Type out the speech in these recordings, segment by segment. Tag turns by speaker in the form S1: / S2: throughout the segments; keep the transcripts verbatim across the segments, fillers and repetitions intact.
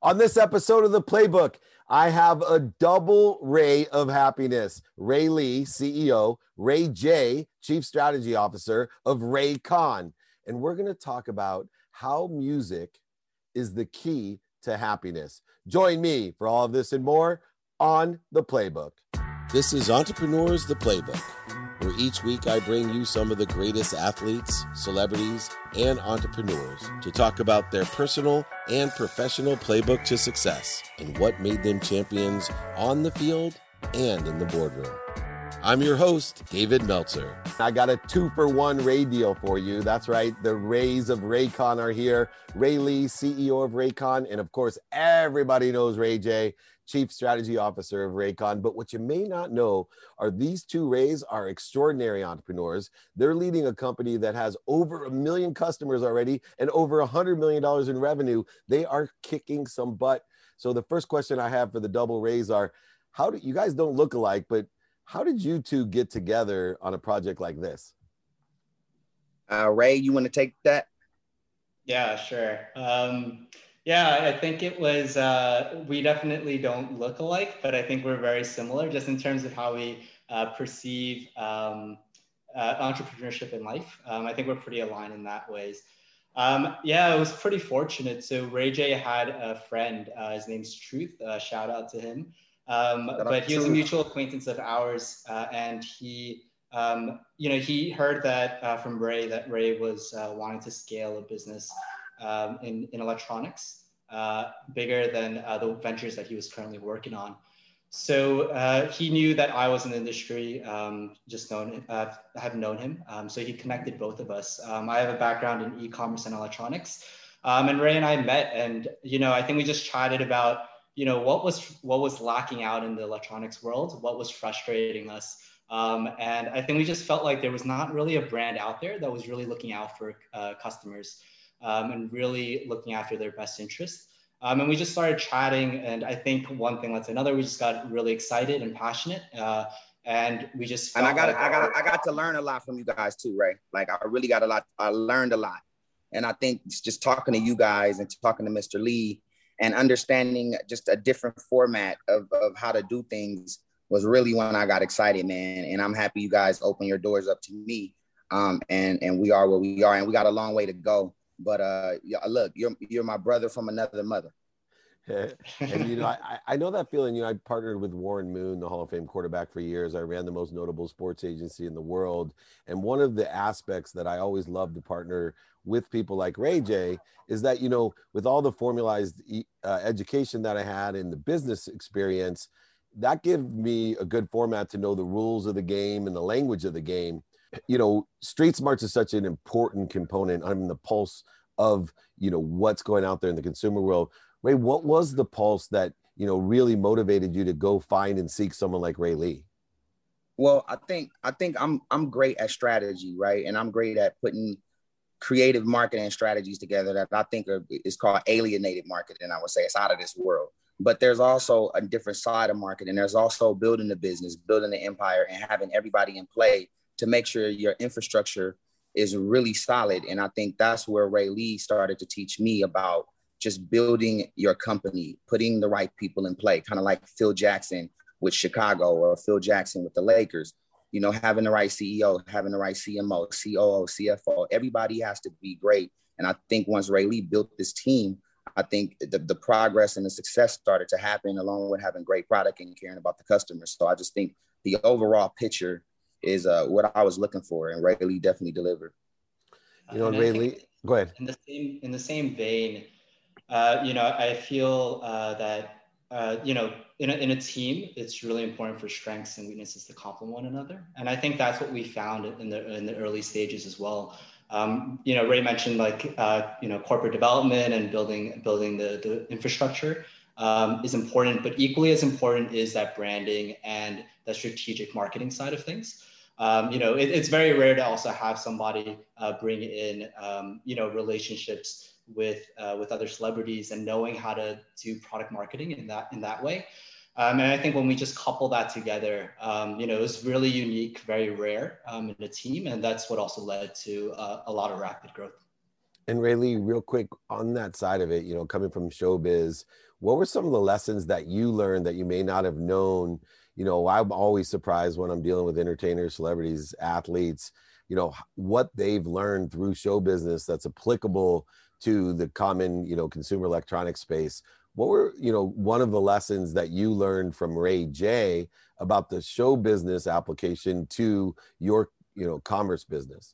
S1: On this episode of The Playbook, I have a double Ray of happiness. Ray Lee, C E O, Ray J, Chief Strategy Officer of Raycon. And we're going to talk about how music is the key to happiness. Join me for all of this and more on The Playbook. This is Entrepreneurs The Playbook, where each week I bring you some of the greatest athletes, celebrities, and entrepreneurs to talk about their personal and professional playbook to success and what made them champions on the field and in the boardroom. I'm your host, David Meltzer. I got a two for one Ray deal for you. That's right. The Rays of Raycon are here. Ray Lee, C E O of Raycon. And of course, everybody knows Ray J, Chief Strategy Officer of Raycon. But what you may not know are these two Rays are extraordinary entrepreneurs. They're leading a company that has over a million customers already and over one hundred million dollars in revenue. They are kicking some butt. So the first question I have for the double Rays are, how do you guys don't look alike, but how did you two get together on a project like this?
S2: Uh, Ray, you want to take that?
S3: Yeah, sure. Um, yeah, I think it was, uh, we definitely don't look alike, but I think we're very similar just in terms of how we uh, perceive um, uh, entrepreneurship in life. Um, I think we're pretty aligned in that ways. Um, yeah, it was pretty fortunate. So Ray J had a friend, uh, his name's Truth, uh, shout out to him. Um, but he was a mutual acquaintance of ours, uh, and he, um, you know, he heard that uh, from Ray that Ray was uh, wanting to scale a business um, in in electronics, uh, bigger than uh, the ventures that he was currently working on. So uh, he knew that I was in the industry, um, just known, uh, have known him. Um, so he connected both of us. Um, I have a background in e-commerce and electronics, um, and Ray and I met, and you know, I think we just chatted about, you know, what was what was lacking out in the electronics world, what was frustrating us. Um, and I think we just felt like there was not really a brand out there that was really looking out for uh, customers um, and really looking after their best interests. Um, and we just started chatting. And I think one thing led to another, we just got really excited and passionate. Uh, and we just
S2: And I got
S3: like-
S2: I got I got to learn a lot from you guys too, Ray. Like I really got a lot. I learned a lot. And I think just talking to you guys and talking to Mister Lee, and understanding just a different format of, of how to do things was really when I got excited, man. And I'm happy you guys open your doors up to me. Um, and, and we are where we are, and we got a long way to go. But uh, yeah, look, you're, you're my brother from another mother.
S1: And, you know, I, I know that feeling. You know, I partnered with Warren Moon, the Hall of Fame quarterback, for years. I ran the most notable sports agency in the world. And one of the aspects that I always love to partner with people like Ray J is that, you know, with all the formalized uh, education that I had in the business experience, that gave me a good format to know the rules of the game and the language of the game. You know, street smarts is such an important component. I'm in the pulse of, you know, what's going out there in the consumer world. Ray, what was the pulse that, you know, really motivated you to go find and seek someone like Ray Lee?
S2: Well, I think I think I'm I'm great at strategy, right? And I'm great at putting creative marketing strategies together that I think are, is called alienated marketing. I would say it's out of this world. But there's also a different side of marketing. There's also building the business, building the empire, and having everybody in play to make sure your infrastructure is really solid. And I think that's where Ray Lee started to teach me about just building your company, putting the right people in play, kind of like Phil Jackson with Chicago or Phil Jackson with the Lakers. You know, having the right C E O, having the right C M O, C O O, C F O, everybody has to be great. And I think once Ray Lee built this team, I think the, the progress and the success started to happen along with having great product and caring about the customers. So I just think the overall picture is uh, what I was looking for, and Ray Lee definitely delivered.
S1: You know, Ray Lee, go ahead.
S3: In the same, in the same vein, uh, you know, I feel uh, that, uh, you know, in a, in a team, it's really important for strengths and weaknesses to complement one another. And I think that's what we found in the in the early stages as well. Um, you know, Ray mentioned like, uh, you know, corporate development and building building the, the infrastructure um, is important, but equally as important is that branding and the strategic marketing side of things. Um, you know, it, it's very rare to also have somebody uh, bring in, um, you know, relationships with uh, with other celebrities and knowing how to do product marketing in that in that way. Um, and I think when we just couple that together, um, you know, it was really unique, very rare um, in a team. And that's what also led to uh, a lot of rapid growth.
S1: And Ray Lee, real quick on that side of it, you know, coming from showbiz, what were some of the lessons that you learned that you may not have known? You know, I'm always surprised when I'm dealing with entertainers, celebrities, athletes, you know, what they've learned through show business that's applicable to the common, you know, consumer electronics space. What were, you know, one of the lessons that you learned from Ray J about the show business application to your, you know, commerce business?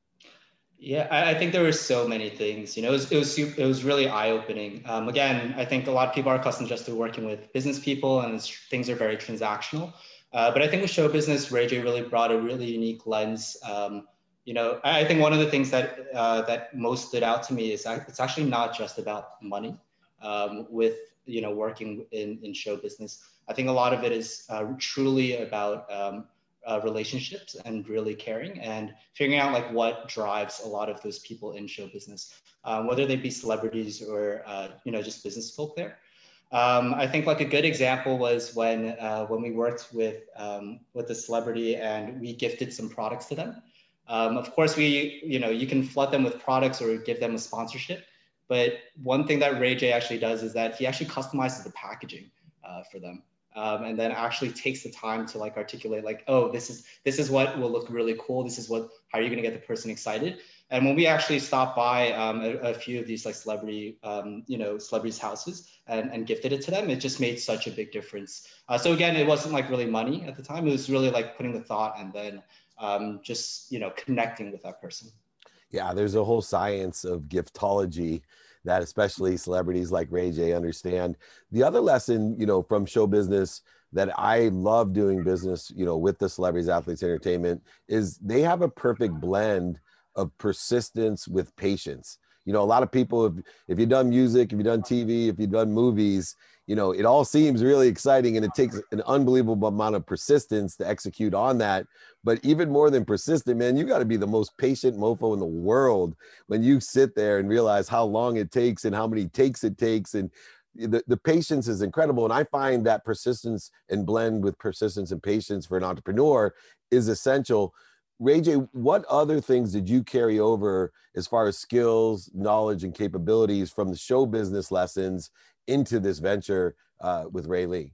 S3: Yeah, I, I think there were so many things. You know, it was it was, super, it was really eye opening. Um, again, I think a lot of people are accustomed just to working with business people, and it's, things are very transactional. Uh, but I think with show business, Ray J really brought a really unique lens. Um, you know, I, I think one of the things that uh, that most stood out to me is that it's actually not just about money. Um, with you know working in in show business, I think a lot of it is uh, truly about um, uh, relationships and really caring and figuring out like what drives a lot of those people in show business, um, whether they be celebrities or uh, you know just business folk there. Um, I think like a good example was when uh, when we worked with um, with a celebrity and we gifted some products to them. Um, of course, we you know you can flood them with products or give them a sponsorship, but one thing that Ray J actually does is that he actually customizes the packaging uh, for them. Um, and then actually takes the time to like articulate like, oh, this is this is what will look really cool. This is what how are you going to get the person excited. And when we actually stopped by um, a, a few of these like celebrity, um, you know, celebrities' houses and, and gifted it to them, it just made such a big difference. Uh, so again, it wasn't like really money at the time. It was really like putting the thought and then um, just you know connecting with that person.
S1: Yeah, there's a whole science of giftology that especially celebrities like Ray J understand. The other lesson, you know, from show business that I love doing business, you know, with the celebrities, athletes, entertainment is they have a perfect blend of persistence with patience. You know, a lot of people, if, if you've done music, if you've done T V, if you've done movies, you know, it all seems really exciting and it takes an unbelievable amount of persistence to execute on that. But even more than persistent, man, you got to be the most patient mofo in the world when you sit there and realize how long it takes and how many takes it takes. And the, the patience is incredible. And I find that persistence and blend with persistence and patience for an entrepreneur is essential. Ray J, what other things did you carry over as far as skills, knowledge, and capabilities from the show business lessons into this venture uh, with Ray Lee?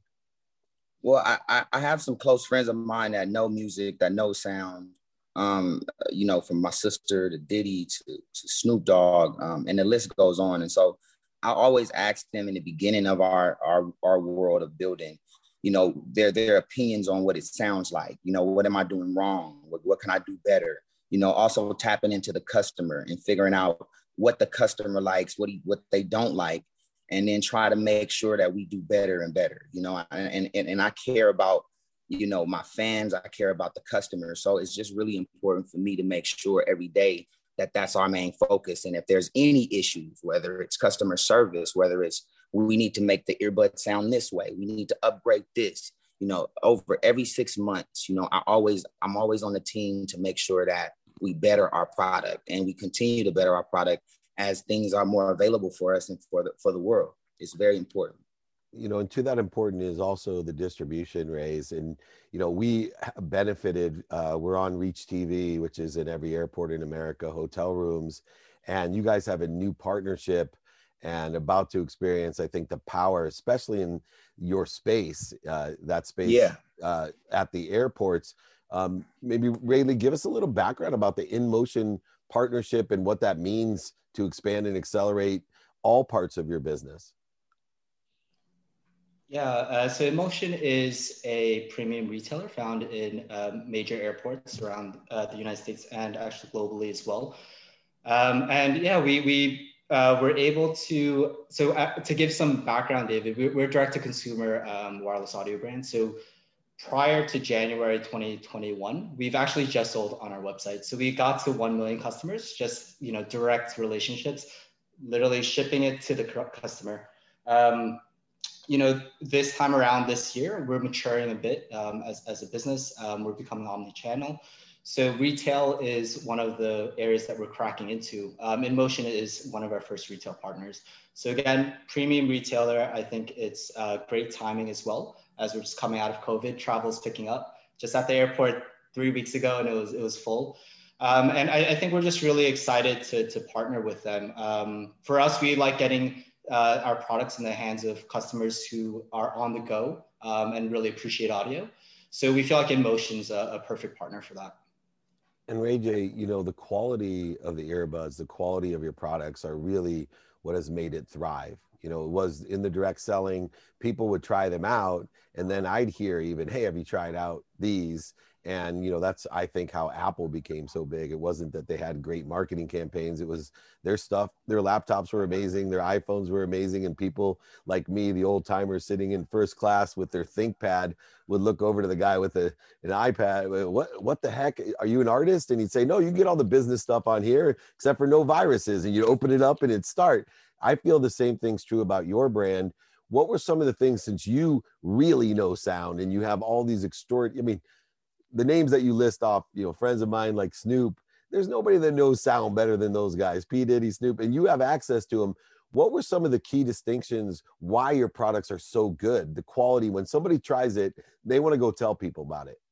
S2: Well, I, I have some close friends of mine that know music, that know sound, um, you know, from my sister to Diddy to, to Snoop Dogg, um, and the list goes on. And so I always ask them in the beginning of our, our, our world of building, you know, their, their opinions on what it sounds like. You know, what am I doing wrong? What, what can I do better? You know, also tapping into the customer and figuring out what the customer likes, what he, what they don't like, and then try to make sure that we do better and better, you know, and, and, and I care about, you know, my fans, I care about the customers. So it's just really important for me to make sure every day that that's our main focus. And if there's any issues, whether it's customer service, whether it's, we need to make the earbud sound this way, we need to upgrade this, you know, over every six months, you know, I always, I'm always on the team to make sure that we better our product and we continue to better our product as things are more available for us and for the, for the world. It's very important.
S1: You know, and to that important is also the distribution, Rays. And, you know, we benefited, uh, we're on Reach T V, which is in every airport in America, hotel rooms. And you guys have a new partnership and about to experience, I think, the power, especially in your space, uh, that space
S2: yeah.
S1: uh, at the airports. Um, maybe, Ray Lee, give us a little background about the InMotion partnership and what that means to expand and accelerate all parts of your business.
S3: Yeah, uh, so InMotion is a premium retailer found in um, major airports around uh, the United States and actually globally as well. Um, and yeah, we, we uh, were able to, so uh, to give some background, David, we, we're direct to consumer um, wireless audio brand. So prior to January twenty twenty-one, we've actually just sold on our website. So we got to one million customers, just, you know, direct relationships, literally shipping it to the customer. Um, you know, this time around this year, we're maturing a bit um, as, as a business. Um, we're becoming omni-channel. So retail is one of the areas that we're cracking into. Um, InMotion is one of our first retail partners. So again, premium retailer, I think it's uh, great timing as well, as we're just coming out of COVID, travel's picking up. Just at the airport three weeks ago and it was, it was full. Um, and I, I think we're just really excited to, to partner with them. Um, for us, we like getting uh, our products in the hands of customers who are on the go um, and really appreciate audio. So we feel like InMotion's a, a perfect partner for that.
S1: And Ray J, you know, the quality of the earbuds, the quality of your products are really what has made it thrive. You know, it was in the direct selling, people would try them out, and then I'd hear even, hey, have you tried out these? And, you know, that's, I think, how Apple became so big. It wasn't that they had great marketing campaigns. It was their stuff, their laptops were amazing, their iPhones were amazing. And people like me, the old timer sitting in first class with their ThinkPad, would look over to the guy with a, an iPad. What, what the heck? Are you an artist? And he'd say, no, you can get all the business stuff on here, except for no viruses. And you open it up and it'd start. I feel the same thing's true about your brand. What were some of the things, since you really know sound and you have all these extraordinary, I mean, the names that you list off, you know, friends of mine like Snoop, there's nobody that knows sound better than those guys, P. Diddy, Snoop, and you have access to them. What were some of the key distinctions why your products are so good? The quality, when somebody tries it, they want to go tell people about it.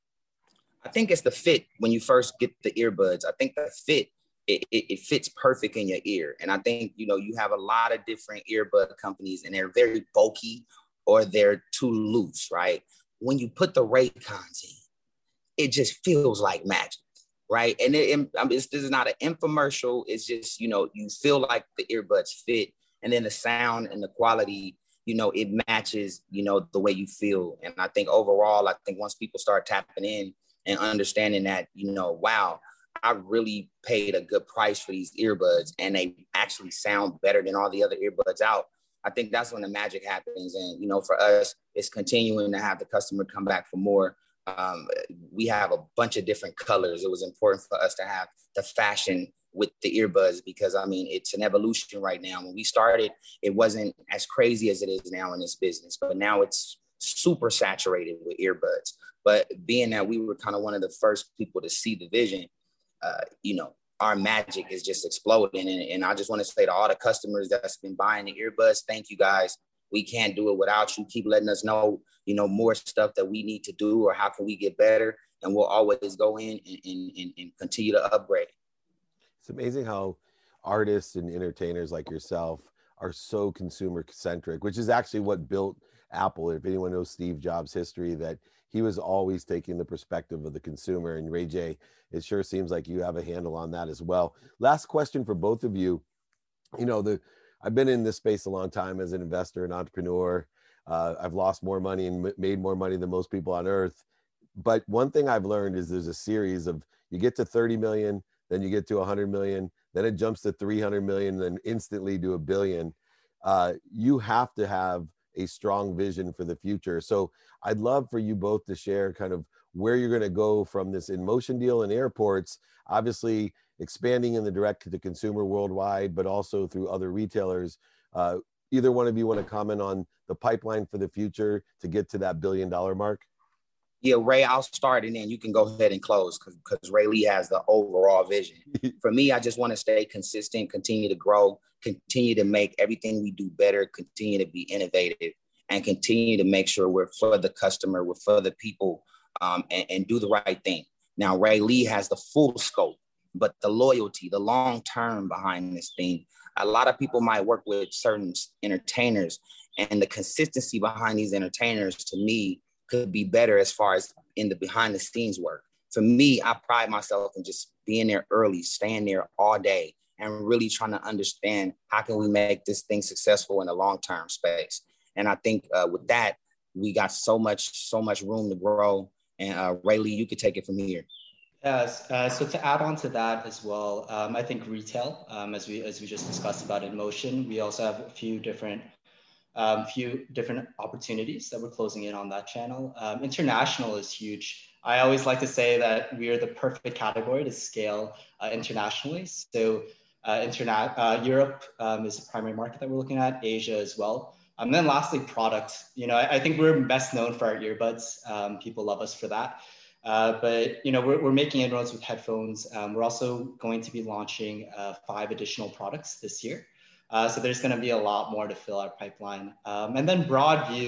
S2: I think it's the fit when you first get the earbuds. I think the fit, it, it, it fits perfect in your ear. And I think, you know, you have a lot of different earbud companies and they're very bulky or they're too loose, right? When you put the Raycons in, it just feels like magic, right? And it, it, I mean, this is not an infomercial. It's just, you know, you feel like the earbuds fit, and then the sound and the quality, you know, it matches, you know, the way you feel. And I think overall, I think once people start tapping in and understanding that, you know, wow, I really paid a good price for these earbuds and they actually sound better than all the other earbuds out, I think that's when the magic happens. And, you know, for us, it's continuing to have the customer come back for more. Um, we have a bunch of different colors. It was important for us to have the fashion with the earbuds because, I mean, it's an evolution right now. When we started, it wasn't as crazy as it is now in this business, but now it's super saturated with earbuds. But being that we were kind of one of the first people to see the vision, uh, you know, our magic is just exploding. And, and I just want to say to all the customers that's been buying the earbuds, thank you guys. We can't do it without you. Keep letting us know, you know, more stuff that we need to do or how can we get better. And we'll always go in and, and, and continue to upgrade.
S1: It's amazing how artists and entertainers like yourself are so consumer centric, which is actually what built Apple. If anyone knows Steve Jobs' history, that he was always taking the perspective of the consumer. And Ray J, it sure seems like you have a handle on that as well. Last question for both of you. You know, the I've been in this space a long time as an investor and entrepreneur. Uh, I've lost more money and m- made more money than most people on earth. But one thing I've learned is there's a series of, you get to thirty million, then you get to one hundred million, then it jumps to three hundred million, then instantly to a billion. Uh, you have to have a strong vision for the future. So I'd love for you both to share kind of where you're going to go from this InMotion deal in airports, obviously expanding in the direct to consumer worldwide, but also through other retailers. Uh, either one of you want to comment on the pipeline for the future to get to that billion dollar mark?
S2: Yeah, Ray, I'll start and then you can go ahead and close because because Ray Lee has the overall vision. For me, I just want to stay consistent, continue to grow, continue to make everything we do better, continue to be innovative, and continue to make sure we're for the customer, we're for the people, um, and, and do the right thing. Now, Ray Lee has the full scope, but the loyalty, the long term behind this thing. A lot of people might work with certain entertainers, and the consistency behind these entertainers, to me, could be better as far as in the behind the scenes work. For me, I pride myself in just being there early, staying there all day, and really trying to understand how can we make this thing successful in a long-term space. And I think uh, with that, we got so much, so much room to grow. And uh, Ray Lee, you could take it from here.
S3: Yes. Uh, so to add on to that as well, um, I think retail, um, as we as we just discussed about InMotion, we also have a few different um, few different opportunities that we're closing in on that channel. Um, international is huge. I always like to say that we are the perfect category to scale uh, internationally. So uh, internet, uh, Europe um, is the primary market that we're looking at, Asia as well. And um, then lastly, product. You know, I, I think we're best known for our earbuds. Um, people love us for that. Uh, but, you know, we're, we're making inroads with headphones. Um, we're also going to be launching uh, five additional products this year. Uh, so there's going to be a lot more to fill our pipeline. Um, and then broad view,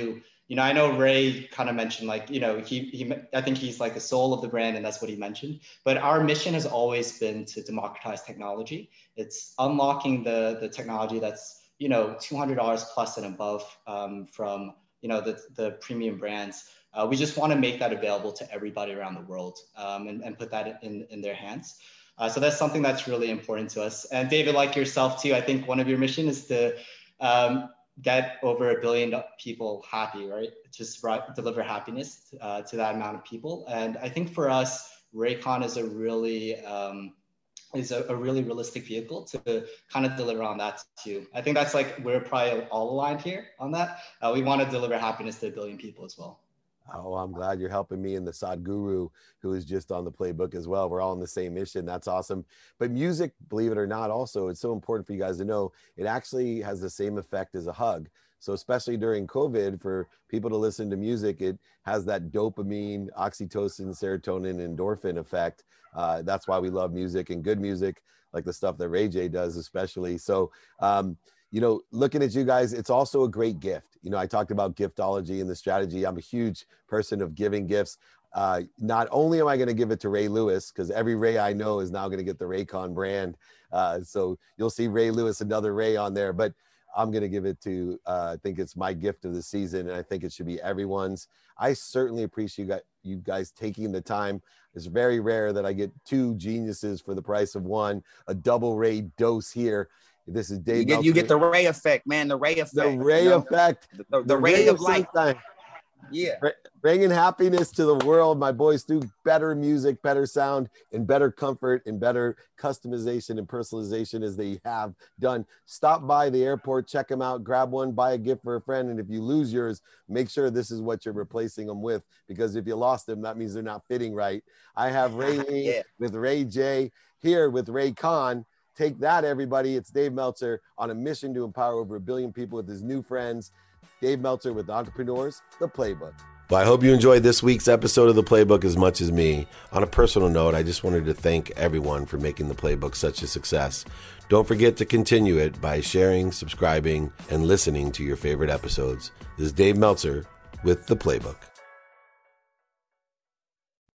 S3: you know, I know Ray kind of mentioned like, you know, he, he, I think he's like the soul of the brand and that's what he mentioned, but our mission has always been to democratize technology. It's unlocking the, the technology that's, you know, two hundred dollars plus and above um, from, you know, the, the premium brands. Uh, we just want to make that available to everybody around the world um, and, and put that in, in their hands. Uh, so that's something that's really important to us. And David, like yourself too, I think one of your mission is to um, get over a billion people happy, right? Just right, deliver happiness uh, to that amount of people. And I think for us, Raycon is a really um, is a, a really realistic vehicle to kind of deliver on that too. I think that's like, we're probably all aligned here on that. Uh, we want to deliver happiness to a billion people as well.
S1: Oh, I'm glad you're helping me and the Sadhguru, who is just on the playbook as well. We're all on the same mission. That's awesome. But music, believe it or not, also, it's so important for you guys to know, it actually has the same effect as a hug. So especially during COVID, for people to listen to music, it has that dopamine, oxytocin, serotonin, endorphin effect. Uh, that's why we love music and good music, like the stuff that Ray J does especially. So, um, you know, looking at you guys, it's also a great gift. You know, I talked about giftology and the strategy. I'm a huge person of giving gifts. Uh, not only am I going to give it to Ray Lewis, because every Ray I know is now going to get the Raycon brand. Uh, so you'll see Ray Lewis, another Ray on there, but I'm going to give it to, uh, I think it's my gift of the season. And I think it should be everyone's. I certainly appreciate you guys, you guys taking the time. It's very rare that I get two geniuses for the price of one, a double Ray dose here. This is Dave.
S2: You get, you get the Ray effect, man. The Ray effect.
S1: The Ray you know? effect.
S2: The, the, the, the ray, ray of light.
S1: Sunshine.
S2: Yeah.
S1: Bringing happiness to the world, my boys, through better music, better sound, and better comfort, and better customization and personalization as they have done. Stop by the airport, check them out, grab one, buy a gift for a friend. And if you lose yours, make sure this is what you're replacing them with, because if you lost them, that means they're not fitting right. I have Ray Lee yeah. with Ray J here with Raycon. Take that, everybody. It's Dave Meltzer on a mission to empower over a billion people with his new friends. Dave Meltzer with Entrepreneurs, The Playbook. Well, I hope you enjoyed this week's episode of The Playbook as much as me. On a personal note, I just wanted to thank everyone for making The Playbook such a success. Don't forget to continue it by sharing, subscribing, and listening to your favorite episodes. This is Dave Meltzer with The Playbook.